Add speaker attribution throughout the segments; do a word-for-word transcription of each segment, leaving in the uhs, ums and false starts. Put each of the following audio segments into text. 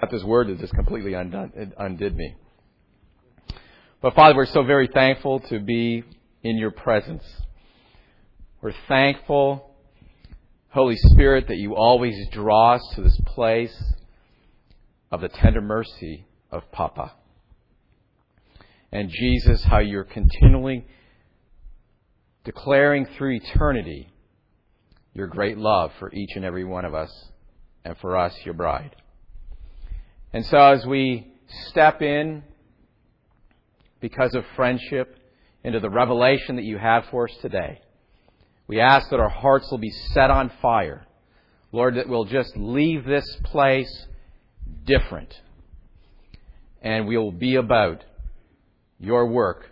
Speaker 1: this word that just completely undone, undid me. But Father, we're so very thankful to be in your presence. We're thankful, Holy Spirit, that you always draw us to this place of the tender mercy of Papa. And Jesus, how you're continually declaring through eternity your great love for each and every one of us, and for us, your bride. And so as we step in, because of friendship, into the revelation that you have for us today, we ask that our hearts will be set on fire. Lord, that we'll just leave this place different. And we will be about your work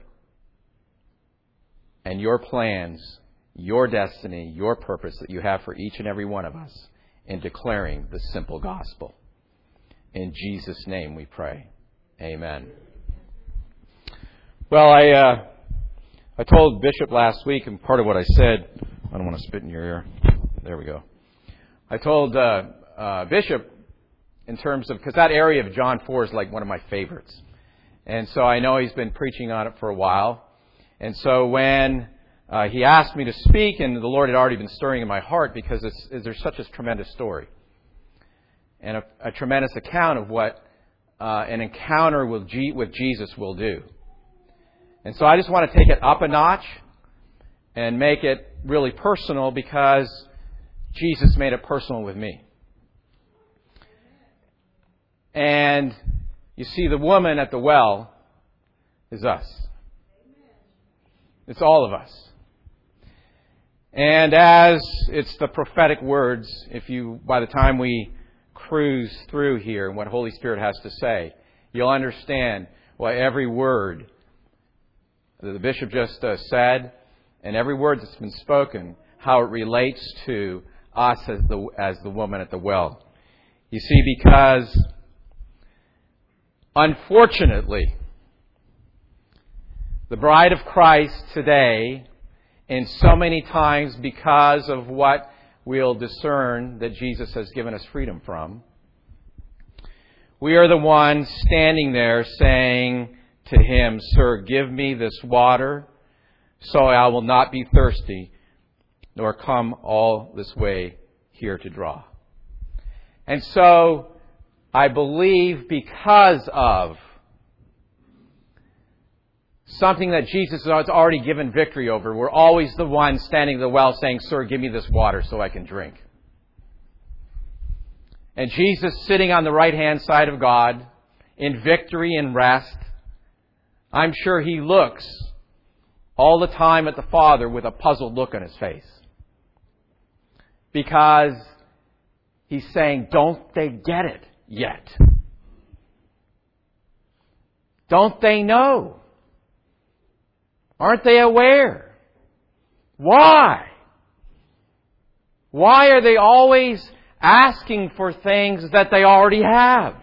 Speaker 1: and your plans, your destiny, your purpose that you have for each and every one of us in declaring the simple gospel. In Jesus' name we pray. Amen. Well, I uh, I told Bishop last week, and part of what I said, I don't want to spit in your ear. There we go. I told uh, uh, Bishop in terms of, because that area of John four is like one of my favorites. And so I know he's been preaching on it for a while. And so when uh, he asked me to speak, and the Lord had already been stirring in my heart because it's, it's, there's such a tremendous story. And a, a tremendous account of what uh, an encounter with, G- with Jesus will do. And so I just want to take it up a notch and make it really personal because Jesus made it personal with me. And you see, the woman at the well is us. It's all of us. And as it's the prophetic words, if you, by the time we cruise through here and what Holy Spirit has to say, you'll understand why every word that the bishop just uh, said and every word that's been spoken, how it relates to us as the, as the woman at the well. You see, because unfortunately, the bride of Christ today, in so many times because of what we'll discern that Jesus has given us freedom from, we are the ones standing there saying to him, "Sir, give me this water so I will not be thirsty, nor come all this way here to draw." And so I believe because of something that Jesus has already given victory over, we're always the ones standing at the well saying, "Sir, give me this water so I can drink." And Jesus sitting on the right-hand side of God in victory and rest, I'm sure he looks all the time at the Father with a puzzled look on his face. Because he's saying, don't they get it yet? Don't they know? Aren't they aware? Why? Why are they always asking for things that they already have?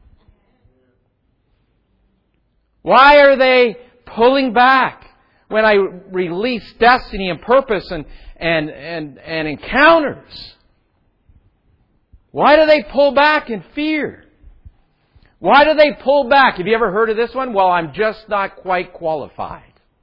Speaker 1: Why are they pulling back when I release destiny and purpose and, and, and, and encounters? Why do they pull back in fear? Why do they pull back? Have you ever heard of this one? Well, I'm just not quite qualified.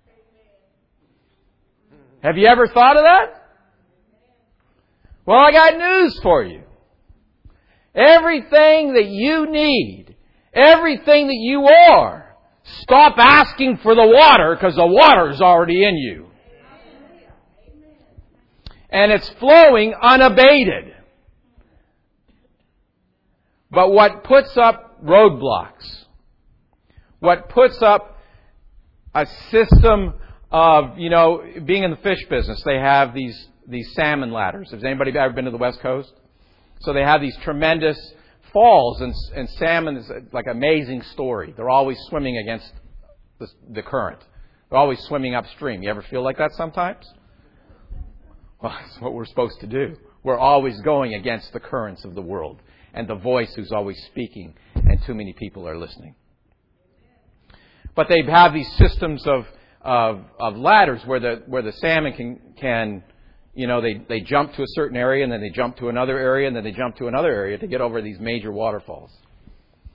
Speaker 1: Have you ever thought of that? Well, I got news for you. Everything that you need, everything that you are, stop asking for the water because the water is already in you. And it's flowing unabated. But what puts up roadblocks, what puts up a system of, you know, being in the fish business, they have these, these salmon ladders. Has anybody ever been to the West Coast? So they have these tremendous falls, and, and salmon is like an amazing story. They're always swimming against the, the current. They're always swimming upstream. You ever feel like that sometimes? Well, that's what we're supposed to do. We're always going against the currents of the world and the voice who's always speaking, and too many people are listening. But they have these systems of of, of ladders where the where the salmon can can you know they, they jump to a certain area, and then they jump to another area, and then they jump to another area to get over these major waterfalls.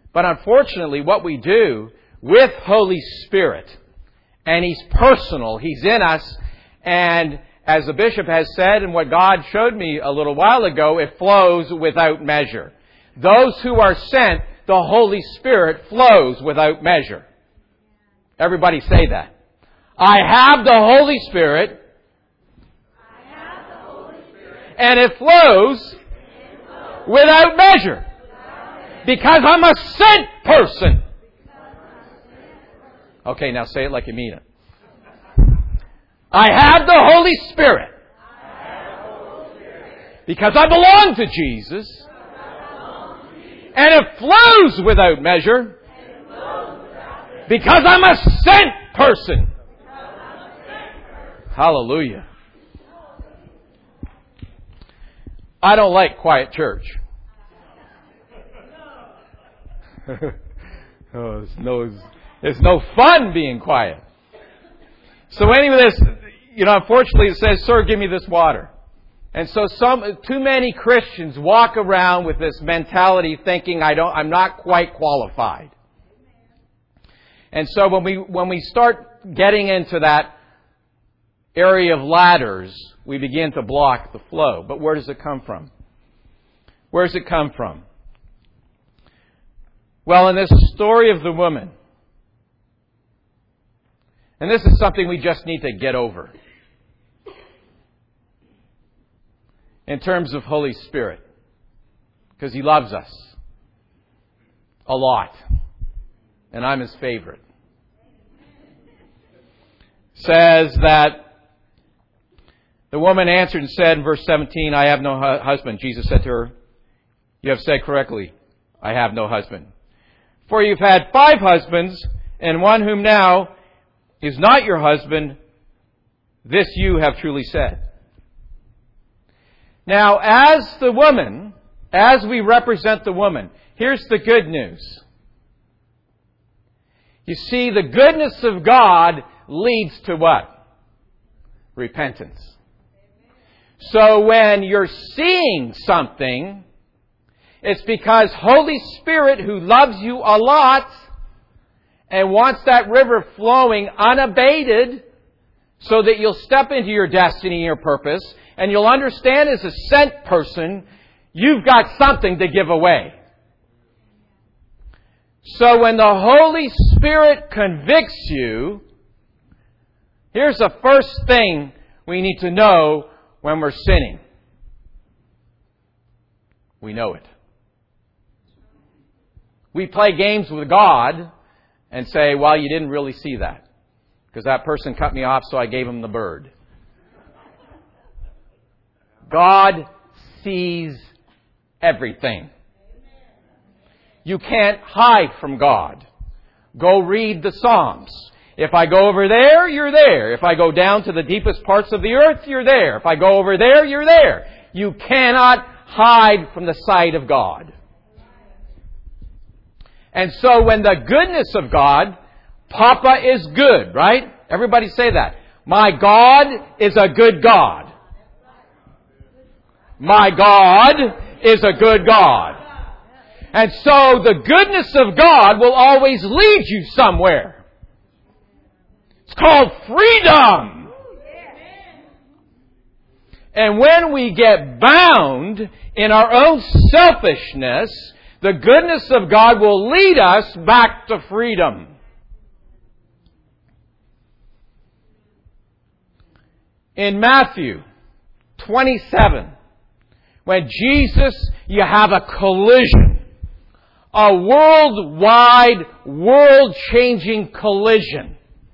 Speaker 1: But unfortunately, what we do with Holy Spirit, and He's personal, He's in us, and as the bishop has said, and what God showed me a little while ago, it flows without measure. Those who are sent, the Holy Spirit flows without measure. Everybody say that. I have the Holy Spirit,
Speaker 2: I have the Holy Spirit.
Speaker 1: And it flows,
Speaker 2: it flows
Speaker 1: without measure.
Speaker 2: without measure.
Speaker 1: Because I'm a sent person. Okay, now say it like you mean it. I have the Holy Spirit.
Speaker 2: I have the Holy Spirit.
Speaker 1: Because I belong to Jesus. And it flows without measure. Because I'm a sent person. Hallelujah. I don't like quiet church. oh, it's no, it's no fun being quiet. So anyway, this, you know, unfortunately it says, "Sir, give me this water." And so some, too many Christians walk around with this mentality thinking, I don't, I'm not quite qualified. And so when we, when we start getting into that area of ladders, we begin to block the flow. But where does it come from? Where does it come from? Well, in this story of the woman, and this is something we just need to get over. In terms of Holy Spirit. Because He loves us. A lot. And I'm His favorite. Says that the woman answered and said in verse seventeen, I have no hu- husband. Jesus said to her, you have said correctly, I have no husband. For you've had five husbands, and one whom now is not your husband, this you have truly said. Now, as the woman, as we represent the woman, here's the good news. You see, the goodness of God leads to what? Repentance. So when you're seeing something, it's because Holy Spirit, who loves you a lot and wants that river flowing unabated so that you'll step into your destiny and your purpose, and you'll understand as a sent person, you've got something to give away. So when the Holy Spirit convicts you, here's the first thing we need to know when we're sinning. We know it. We play games with God and say, well, you didn't really see that. Because that person cut me off, so I gave him the bird. God sees everything. You can't hide from God. Go read the Psalms. If I go over there, you're there. If I go down to the deepest parts of the earth, you're there. If I go over there, you're there. You cannot hide from the sight of God. And so when the goodness of God, Papa is good, right? Everybody say that. My God is a good God. My God is a good God. And so the goodness of God will always lead you somewhere. It's called freedom. And when we get bound in our own selfishness, the goodness of God will lead us back to freedom. In Matthew twenty-seven, when Jesus, you have a collision, a worldwide, world-changing collision.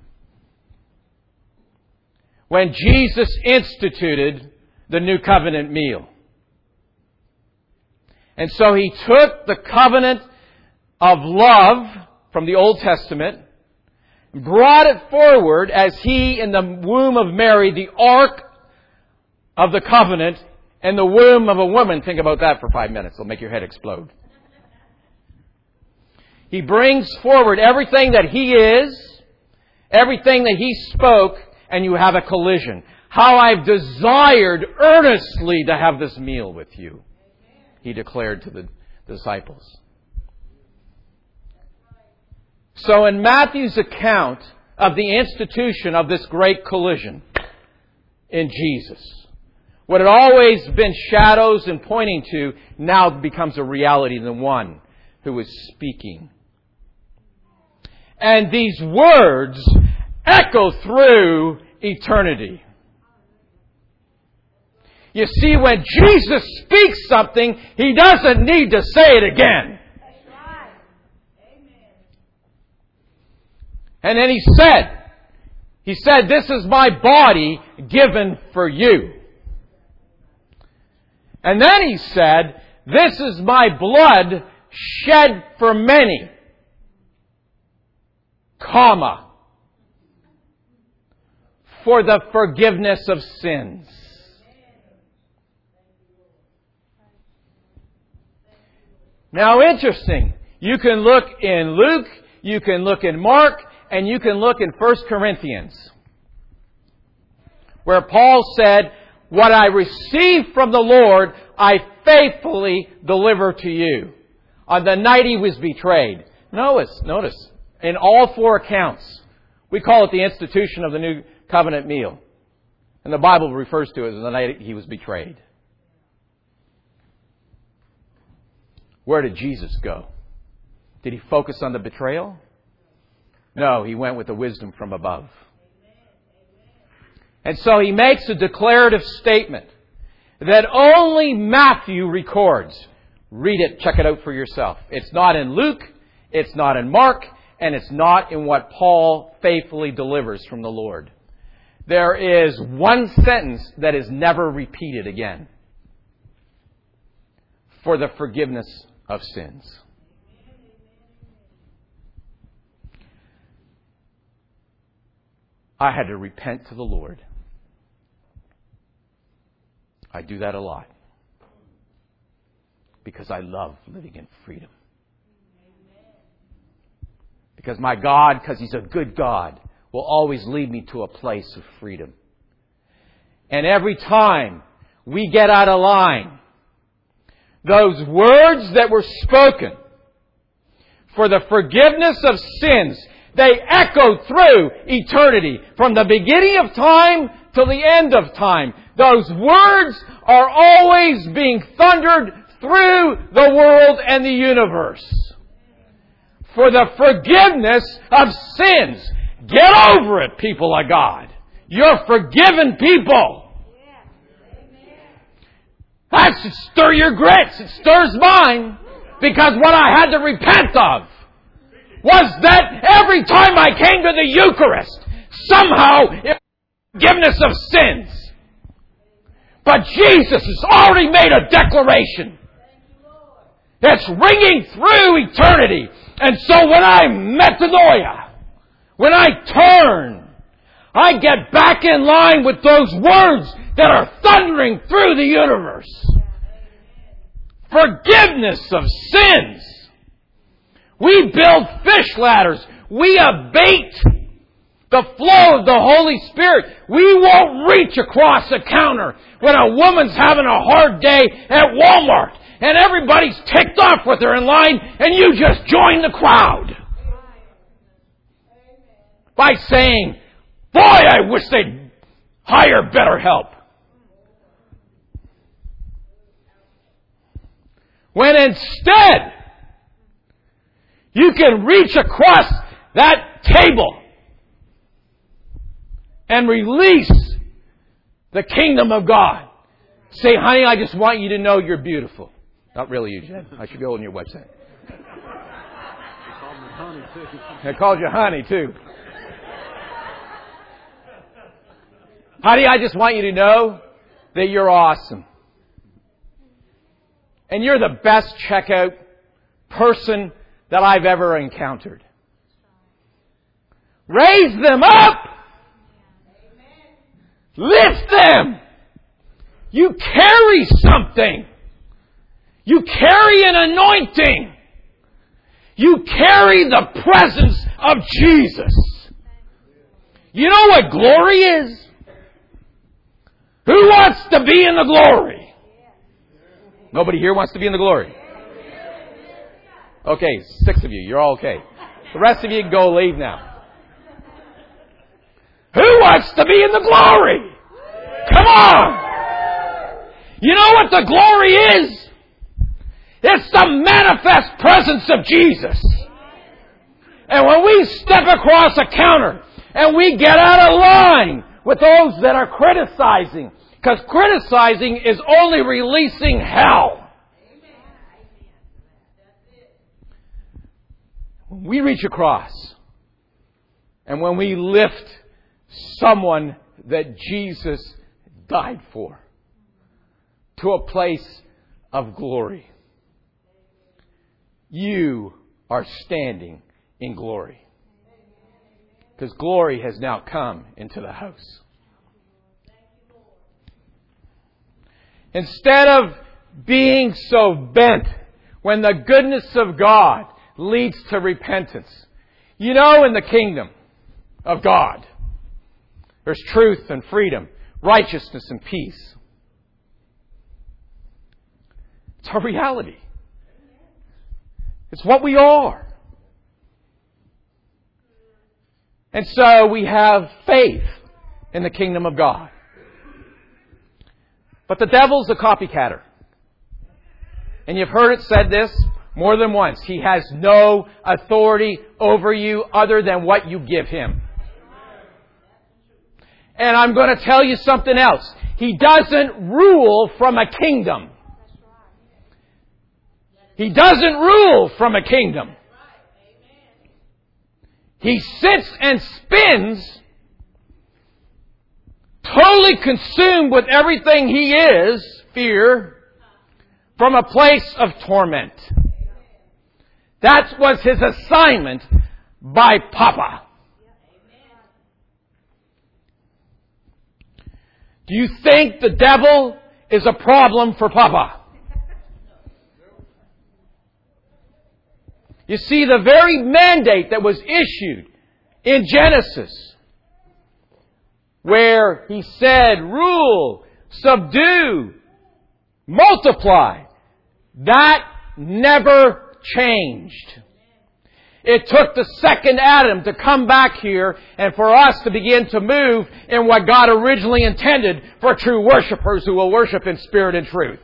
Speaker 1: When Jesus instituted the New Covenant meal. And so He took the covenant of love from the Old Testament, brought it forward as He, in the womb of Mary, the ark of the covenant, and the womb of a woman. Think about that for five minutes. It'll make your head explode. He brings forward everything that He is, everything that He spoke, and you have a collision. How I've desired earnestly to have this meal with you, He declared to the disciples. So in Matthew's account of the institution of this great collision in Jesus, what had always been shadows and pointing to now becomes a reality in the one who is speaking. And these words echo through eternity. You see, when Jesus speaks something, He doesn't need to say it again. And then He said, He said, this is my body given for you. And then He said, this is my blood shed for many, comma, for the forgiveness of sins. Now, interesting. You can look in Luke, you can look in Mark, and you can look in First Corinthians, where Paul said, what I received from the Lord, I faithfully deliver to you. On the night He was betrayed. Notice, notice, in all four accounts, we call it the institution of the New Covenant meal. And the Bible refers to it as the night He was betrayed. Where did Jesus go? Did He focus on the betrayal? No, He went with the wisdom from above. And so He makes a declarative statement that only Matthew records. Read it, check it out for yourself. It's not in Luke, it's not in Mark, and it's not in what Paul faithfully delivers from the Lord. There is one sentence that is never repeated again. For the forgiveness of sins. I had to repent to the Lord. I do that a lot. Because I love living in freedom. Because my God, because He's a good God, will always lead me to a place of freedom. And every time we get out of line, those words that were spoken for the forgiveness of sins, they echo through eternity. From the beginning of time to the end of time. Those words are always being thundered through the world and the universe. For the forgiveness of sins. Get over it, people of God. You're forgiven people. That should stir your grits. It stirs mine. Because what I had to repent of was that every time I came to the Eucharist, somehow it was forgiveness of sins. But Jesus has already made a declaration. It's ringing through eternity. And so when I metanoia, when I turn, I get back in line with those words that are thundering through the universe. Forgiveness of sins. We build fish ladders. We abate the flow of the Holy Spirit. We won't reach across a counter when a woman's having a hard day at Walmart and everybody's ticked off with her in line and you just join the crowd by saying, boy, I wish they'd hire better help. When instead, you can reach across that table and release the kingdom of God. Say, honey, I just want you to know you're beautiful. Not really you, Jen. I should go on your website. I called you honey, too. Honey, I just want you to know that you're awesome. And you're the best checkout person that I've ever encountered. Raise them up. Lift them. You carry something. You carry an anointing. You carry the presence of Jesus. You know what glory is? Who wants to be in the glory? Nobody here wants to be in the glory. Okay, six of you. You're all okay. The rest of you can go leave now. Who wants to be in the glory? Come on! You know what the glory is? It's the manifest presence of Jesus. And when we step across a counter and we get out of line with those that are criticizing, because criticizing is only releasing hell. When we reach across and when we lift someone that Jesus died for to a place of glory, you are standing in glory. Because glory has now come into the house. Instead of being so bent when the goodness of God leads to repentance. You know, in the kingdom of God, there's truth and freedom, righteousness and peace. It's our reality. It's what we are. And so we have faith in the kingdom of God. But the devil's a copycatter. And you've heard it said this more than once. He has no authority over you other than what you give him. And I'm going to tell you something else. He doesn't rule from a kingdom. He doesn't rule from a kingdom. He sits and spins, totally consumed with everything he is, fear, from a place of torment. That was his assignment by Papa. Do you think the devil is a problem for Papa? You see, the very mandate that was issued in Genesis, where he said, rule, subdue, multiply, that never changed. It took the second Adam to come back here and for us to begin to move in what God originally intended for true worshipers who will worship in spirit and truth.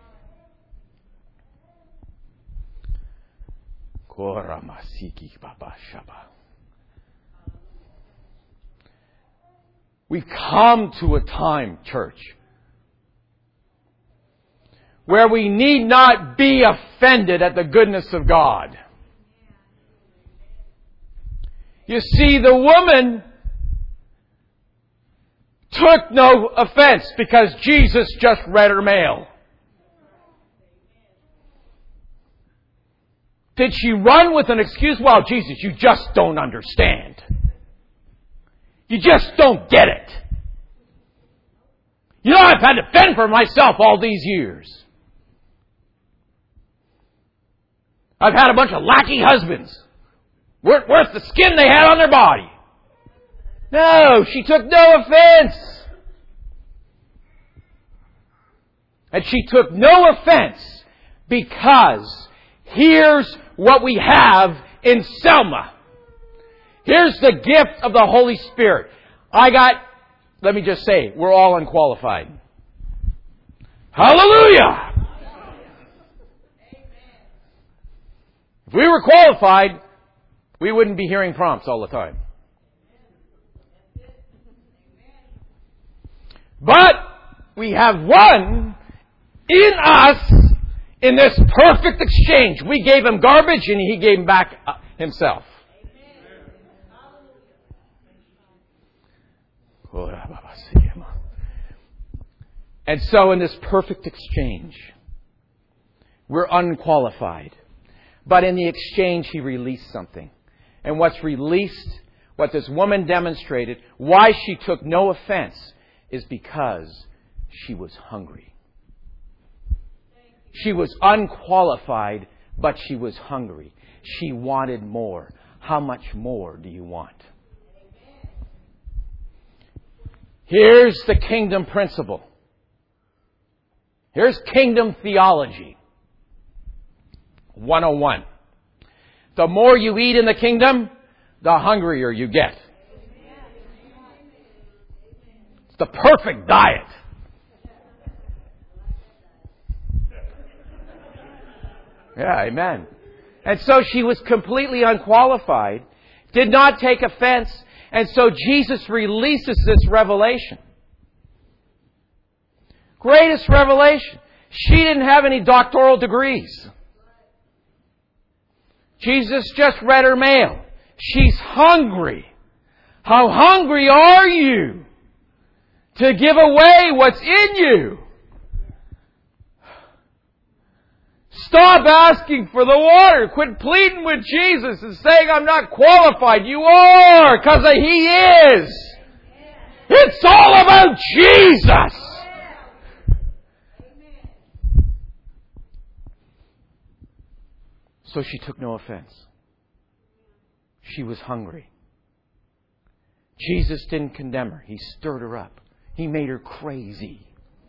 Speaker 1: We've come to a time, church, where we need not be offended at the goodness of God. You see, the woman took no offense because Jesus just read her mail. Did she run with an excuse? Well, Jesus, you just don't understand. You just don't get it. You know, I've had to fend for myself all these years. I've had a bunch of lackey husbands. Worth, worth the skin they had on their body. No, she took no offense. And she took no offense because here's what we have in Selma. Here's the gift of the Holy Spirit. I got, let me just say, we're all unqualified. Hallelujah! If we were qualified, we wouldn't be hearing prompts all the time. But we have one in us in this perfect exchange. We gave him garbage and he gave back himself. And so in this perfect exchange, we're unqualified. But in the exchange, he released something. And what's released, what this woman demonstrated, why she took no offense, is because she was hungry. She was unqualified, but she was hungry. She wanted more. How much more do you want? Here's the kingdom principle. Here's kingdom theology. one oh one. The more you eat in the kingdom, the hungrier you get. It's the perfect diet. Yeah, amen. And so she was completely unqualified, did not take offense, and so Jesus releases this revelation. Greatest revelation. She didn't have any doctoral degrees. Jesus just read her mail. She's hungry. How hungry are you to give away what's in you? Stop asking for the water. Quit pleading with Jesus and saying, I'm not qualified. You are, because He is. It's all about Jesus. So she took no offense. She was hungry. Jesus didn't condemn her. He stirred her up. He made her crazy.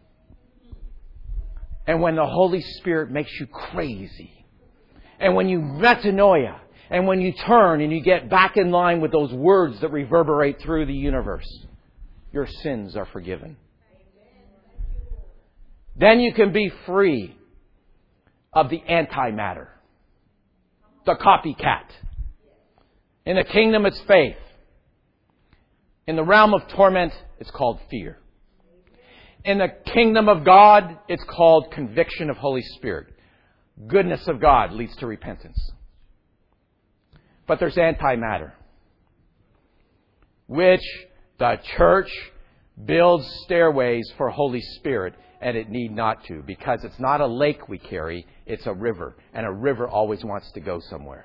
Speaker 1: And when the Holy Spirit makes you crazy, and when you metanoia, and when you turn and you get back in line with those words that reverberate through the universe, your sins are forgiven. Then you can be free of the antimatter, the copycat. In the kingdom, it's faith. In the realm of torment, it's called fear. In the kingdom of God, it's called conviction of Holy Spirit. Goodness of God leads to repentance. But there's antimatter, which the church builds stairways for Holy Spirit, and it need not to, because it's not a lake we carry, it's a river, and a river always wants to go somewhere.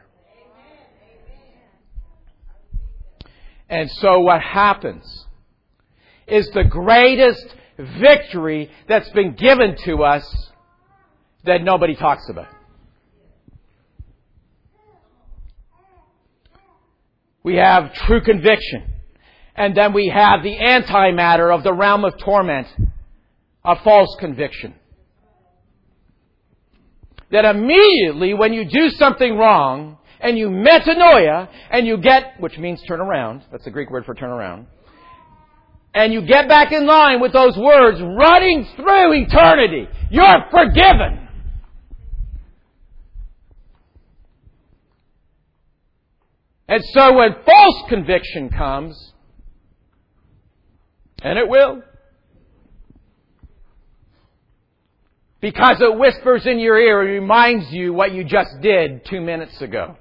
Speaker 1: And so what happens is the greatest victory that's been given to us that nobody talks about. We have true conviction. And then we have the antimatter of the realm of torment, a false conviction. That immediately when you do something wrong, and you metanoia, and you get, which means turn around, that's the Greek word for turn around, and you get back in line with those words running through eternity, you're forgiven. And so when false conviction comes, and it will, because it whispers in your ear and reminds you what you just did two minutes ago.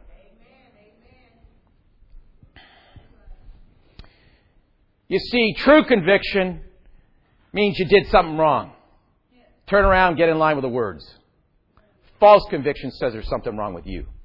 Speaker 1: You see, true conviction means you did something wrong. Turn around, get in line with the words. False conviction says there's something wrong with you.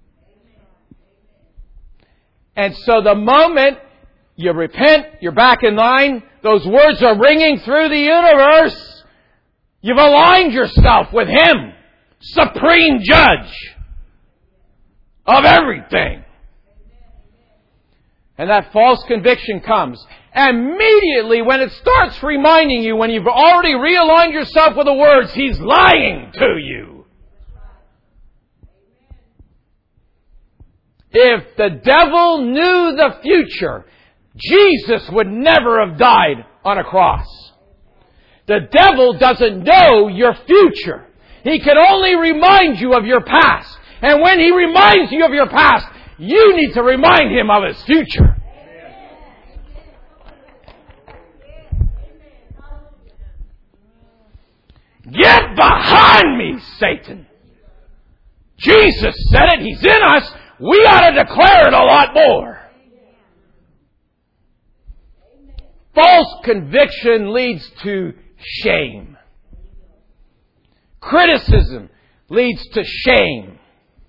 Speaker 1: And so the moment you repent, you're back in line, those words are ringing through the universe. You've aligned yourself with Him, supreme judge of everything. And that false conviction comes. Immediately when it starts reminding you, when you've already realigned yourself with the words, He's lying to you. If the devil knew the future, Jesus would never have died on a cross. The devil doesn't know your future. He can only remind you of your past. And when he reminds you of your past, you need to remind him of his future. Get behind me, Satan. Jesus said it. He's in us. We ought to declare it a lot more. False conviction leads to shame. Criticism leads to shame.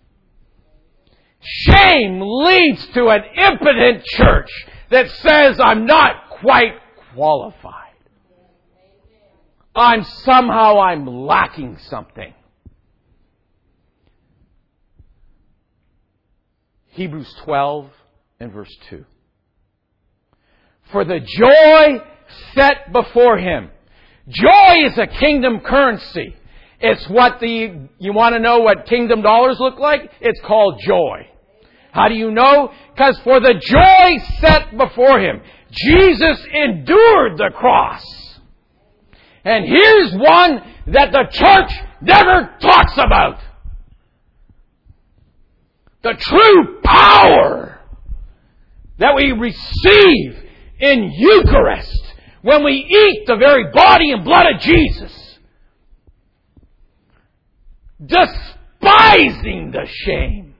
Speaker 1: Shame leads to an impotent church that says, I'm not quite qualified. I'm somehow I'm lacking something. Hebrews twelve and verse two. For the joy set before him. Joy is a kingdom currency. It's what the, you want to know what kingdom dollars look like? It's called joy. How do you know? Because for the joy set before Him, Jesus endured the cross. And here's one that the church never talks about. The true power that we receive in Eucharist when we eat the very body and blood of Jesus. Despising the shame.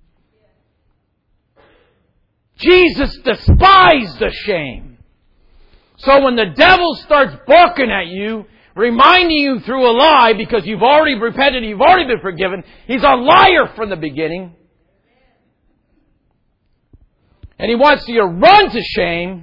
Speaker 1: Jesus despised the shame. So when the devil starts barking at you, reminding you through a lie because you've already repented, you've already been forgiven, he's a liar from the beginning. And he wants you to run to shame.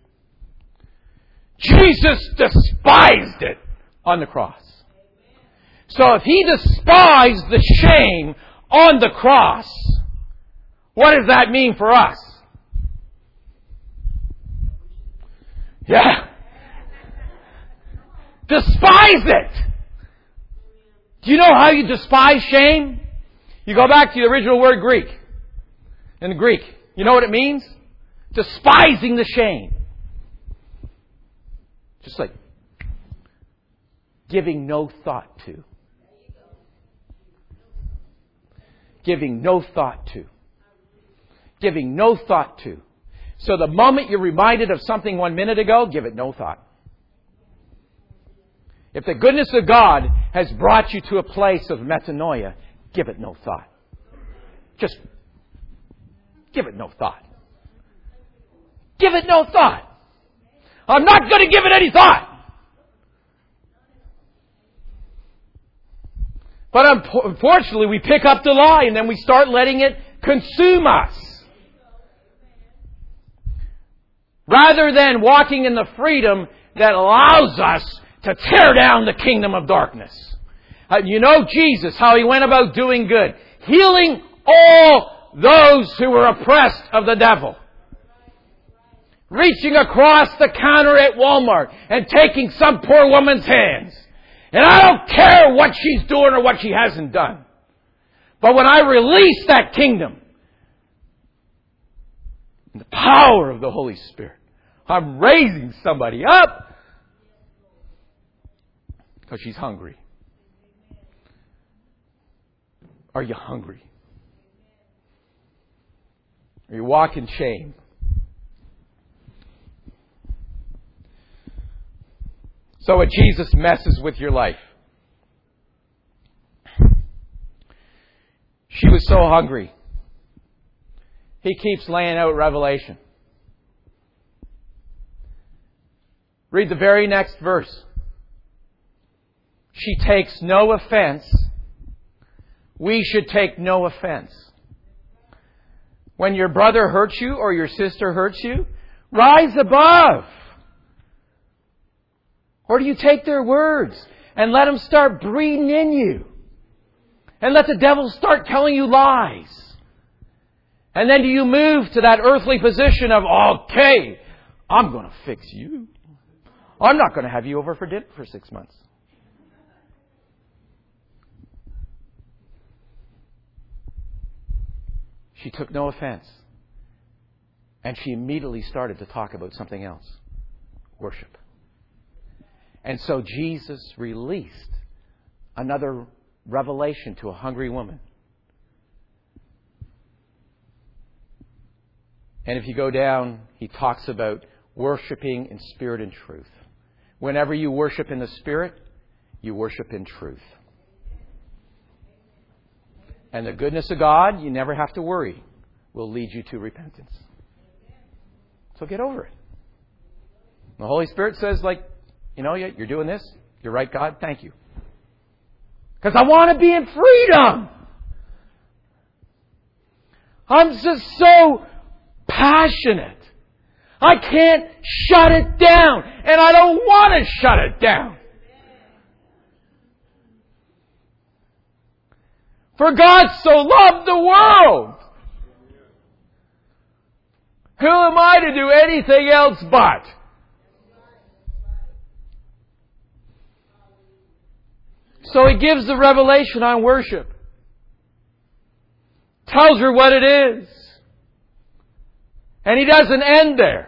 Speaker 1: Jesus despised it on the cross. So if He despised the shame on the cross, what does that mean for us? Yeah. Despise it. Do you know how you despise shame? You go back to the original word Greek. In the Greek. You know what it means? Despising the shame. Just like giving no thought to. Giving no thought to. Giving no thought to. So the moment you're reminded of something one minute ago, give it no thought. If the goodness of God has brought you to a place of metanoia, give it no thought. Just give it no thought. Give it no thought. I'm not going to give it any thought. But unfortunately, we pick up the lie and then we start letting it consume us. Rather than walking in the freedom that allows us to tear down the kingdom of darkness. Uh, you know Jesus, how He went about doing good. Healing all those who were oppressed of the devil. Reaching across the counter at Walmart and taking some poor woman's hands. And I don't care what she's doing or what she hasn't done. But when I release that kingdom, the power of the Holy Spirit, I'm raising somebody up because she's hungry. Are you hungry? Are you walking shame? So when Jesus messes with your life, she was so hungry. He keeps laying out revelation. Read the very next verse. She takes no offense. We should take no offense. When your brother hurts you or your sister hurts you, rise above. Or do you take their words and let them start breeding in you? And let the devil start telling you lies? And then do you move to that earthly position of, okay, I'm going to fix you. I'm not going to have you over for dinner for six months. She took no offense. And she immediately started to talk about something else. Worship. And so Jesus released another revelation to a hungry woman. And if you go down, he talks about worshiping in spirit and truth. Whenever you worship in the Spirit, you worship in truth. And the goodness of God, you never have to worry, will lead you to repentance. So get over it. The Holy Spirit says, like, you know, you're doing this. You're right, God. Thank you. Because I want to be in freedom. I'm just so passionate. I can't shut it down. And I don't want to shut it down. For God so loved the world. Who am I to do anything else but? So he gives the revelation on worship. Tells her what it is. And he doesn't end there.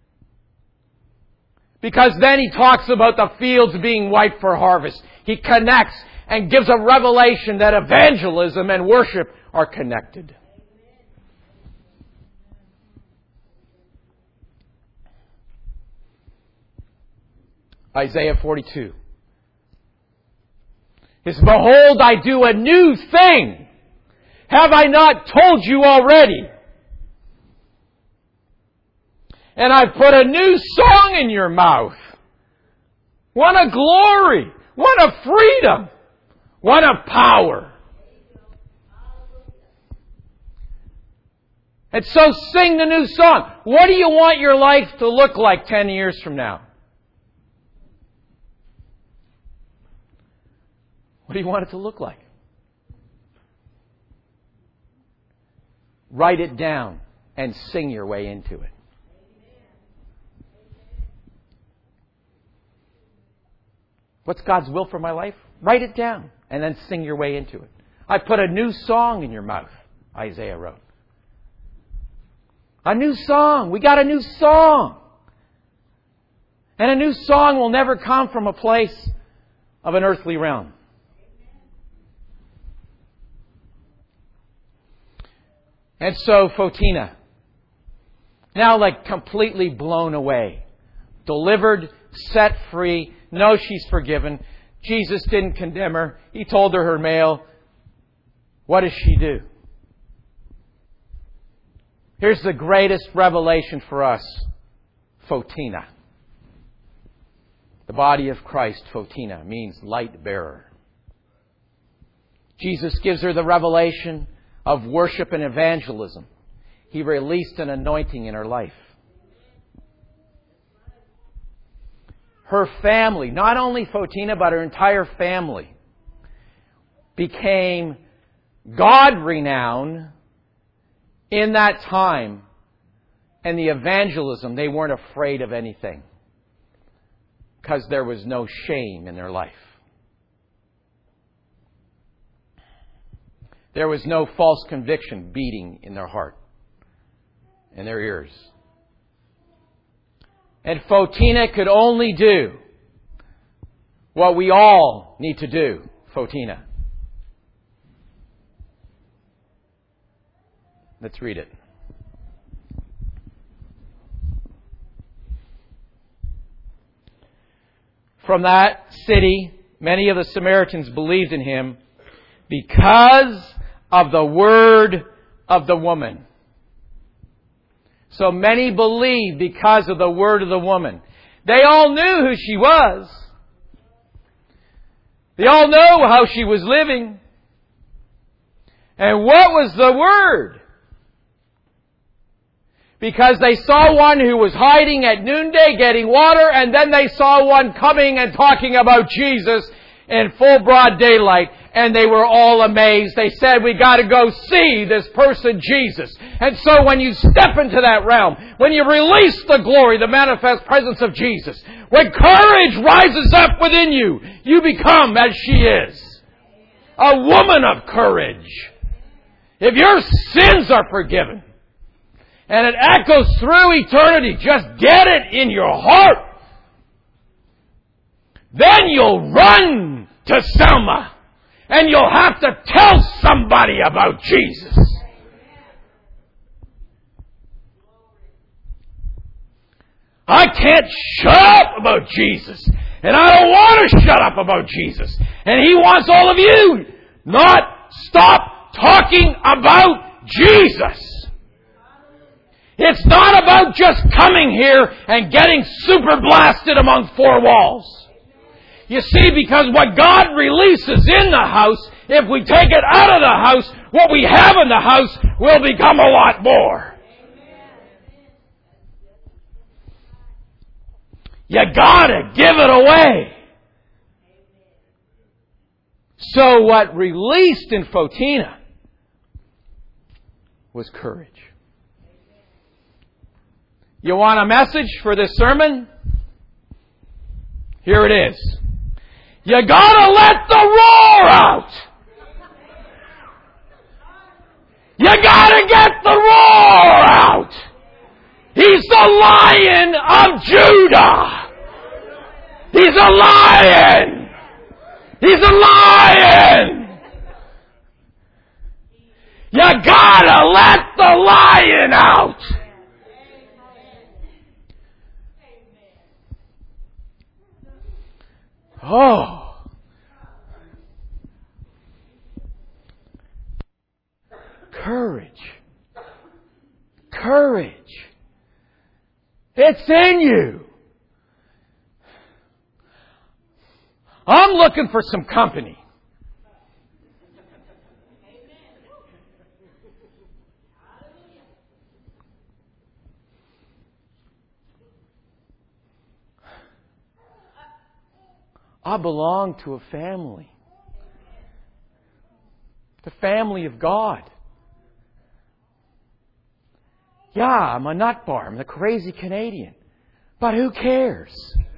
Speaker 1: Because then he talks about the fields being white for harvest. He connects and gives a revelation that evangelism and worship are connected. Isaiah forty-two. It says, behold, I do a new thing. Have I not told you already? And I've put a new song in your mouth. One of glory. One of freedom. One of power. And so sing the new song. What do you want your life to look like ten years from now? What do you want it to look like? Write it down and sing your way into it. What's God's will for my life? Write it down and then sing your way into it. I put a new song in your mouth, Isaiah wrote. A new song. We got a new song. And a new song will never come from a place of an earthly realm. And so Photina, now like completely blown away, delivered, set free, knows she's forgiven. Jesus didn't condemn her. He told her her male. What does she do? Here's the greatest revelation for us. Photina. The body of Christ, Photina, means light bearer. Jesus gives her the revelation of worship and evangelism. He released an anointing in her life. Her family, not only Photina, but her entire family, became God-renowned in that time. And the evangelism, they weren't afraid of anything. Because there was no shame in their life. There was no false conviction beating in their heart, in their ears. And Photina could only do what we all need to do, Photina. Let's read it. From that city, many of the Samaritans believed in him because of the word of the woman. So many believed because of the word of the woman. They all knew who she was. They all know how she was living. And what was the word? Because they saw one who was hiding at noonday getting water, and then they saw one coming and talking about Jesus in full broad daylight. And they were all amazed. They said, we got to go see this person, Jesus. And so when you step into that realm, when you release the glory, the manifest presence of Jesus, when courage rises up within you, you become as she is. A woman of courage. If your sins are forgiven, and it echoes through eternity, just get it in your heart. Then you'll run to Selma. And you'll have to tell somebody about Jesus. I can't shut up about Jesus. And I don't want to shut up about Jesus. And He wants all of you not stop talking about Jesus. It's not about just coming here and getting super blasted among four walls. You see, because what God releases in the house, if we take it out of the house, what we have in the house will become a lot more. You gotta give it away. So what released in Photina was courage. You want a message for this sermon? Here it is. You gotta let the roar out. You gotta get the roar out. He's the Lion of Judah. He's a lion. He's a lion. You gotta let the lion out. Oh. Courage. Courage. It's in you. I'm looking for some company. I belong to a family. The family of God. Yeah, I'm a nut bar. I'm the crazy Canadian. But who cares?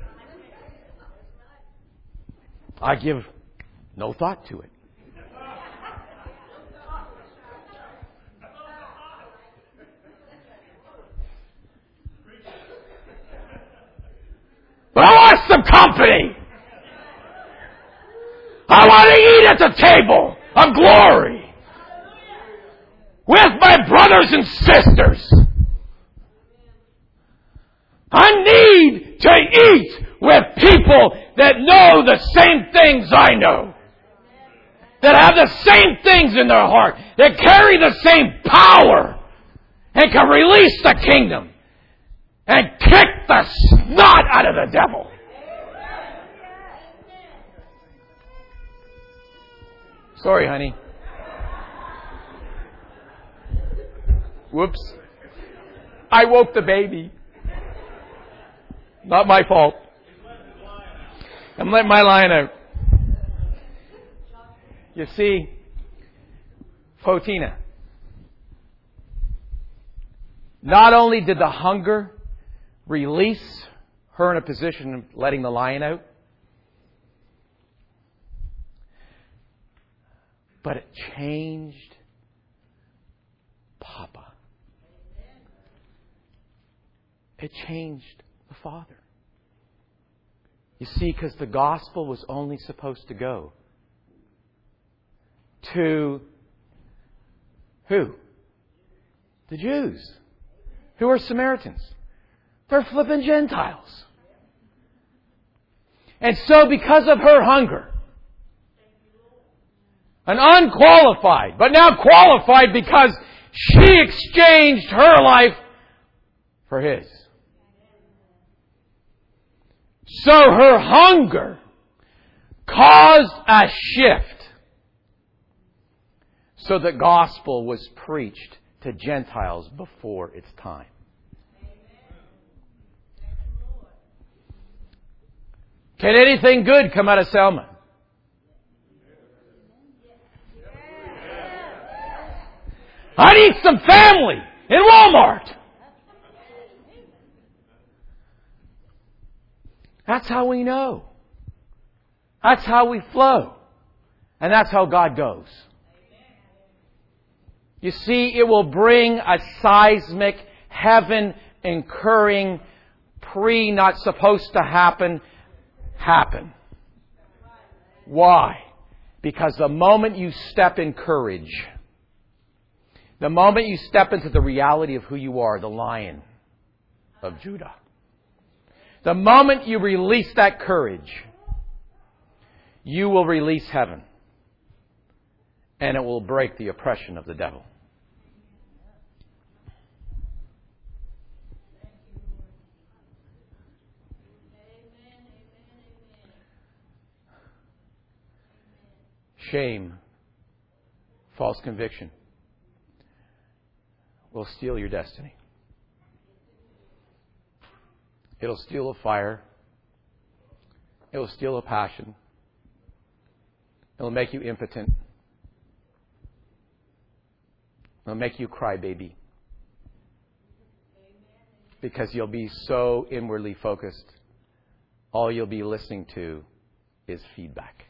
Speaker 1: I give no thought to it. But I want some company. I want to eat at the table of glory with my brothers and sisters. I need to eat with people that know the same things I know. That have the same things in their heart. That carry the same power. And can release the kingdom. And kick the snot out of the devil. Sorry, honey. Whoops. I woke the baby. Not my fault. I'm letting my lion out. You see, Photina, not only did the hunger release her in a position of letting the lion out, but it changed Papa. It changed the Father. You see, because the gospel was only supposed to go to who? The Jews. Who are Samaritans? They're flipping Gentiles. And so because of her hunger, an unqualified, but now qualified because she exchanged her life for his. So her hunger caused a shift. So the gospel was preached to Gentiles before its time. Can anything good come out of Selma? I need some family in Walmart. That's how we know. That's how we flow. And that's how God goes. You see, it will bring a seismic, heaven incurring, pre not supposed to happen, happen. Why? Because the moment you step in courage, the moment you step into the reality of who you are, the Lion of Judah, the moment you release that courage, you will release heaven. And it will break the oppression of the devil. Shame, false conviction will steal your destiny. It'll steal a fire. It'll steal a passion. It'll make you impotent. It'll make you cry baby. Because you'll be so inwardly focused. All you'll be listening to is feedback.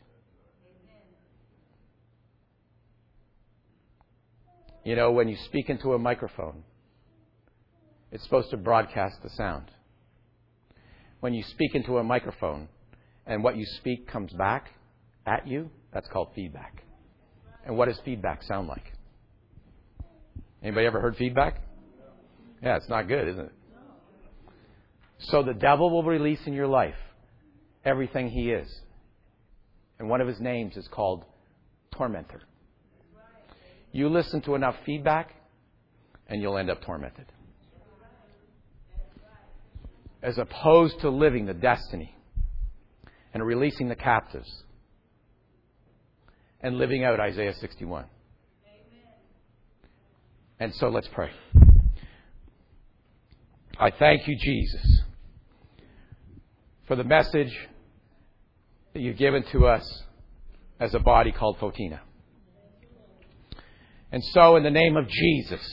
Speaker 1: You know, when you speak into a microphone, It's supposed to broadcast the sound. When you speak into a microphone and what you speak comes back at you, that's called feedback. And what does feedback sound like? Anybody ever heard feedback? Yeah, it's not good, isn't it? So the devil will release in your life everything he is. And one of his names is called tormentor. You listen to enough feedback and you'll end up tormented. As opposed to living the destiny and releasing the captives and living out Isaiah sixty-one. And so let's pray. I thank you, Jesus, for the message that you've given to us as a body called Fotina. And so in the name of Jesus,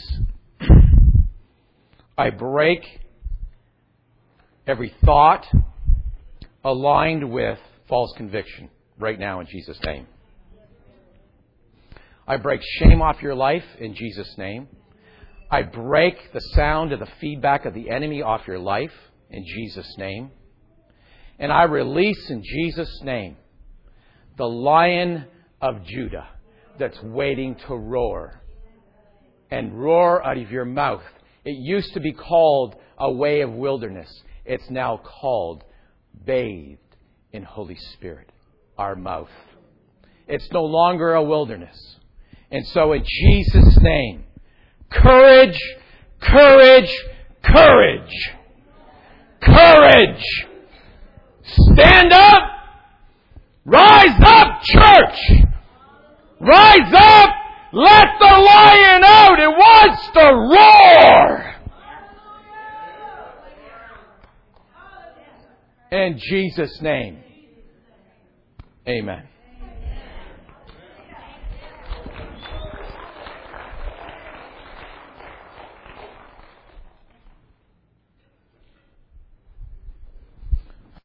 Speaker 1: I break every thought aligned with false conviction right now in Jesus' name. I break shame off your life in Jesus' name. I break the sound of the feedback of the enemy off your life in Jesus' name. And I release in Jesus' name the Lion of Judah that's waiting to roar. And roar out of your mouth. It used to be called a way of wilderness. It's now called bathed in Holy Spirit, our mouth. It's no longer a wilderness. And so in Jesus' name, courage, courage, courage, courage. Stand up. Rise up, church. Rise up. Let the lion out. It wants to roar. In Jesus' name. Amen.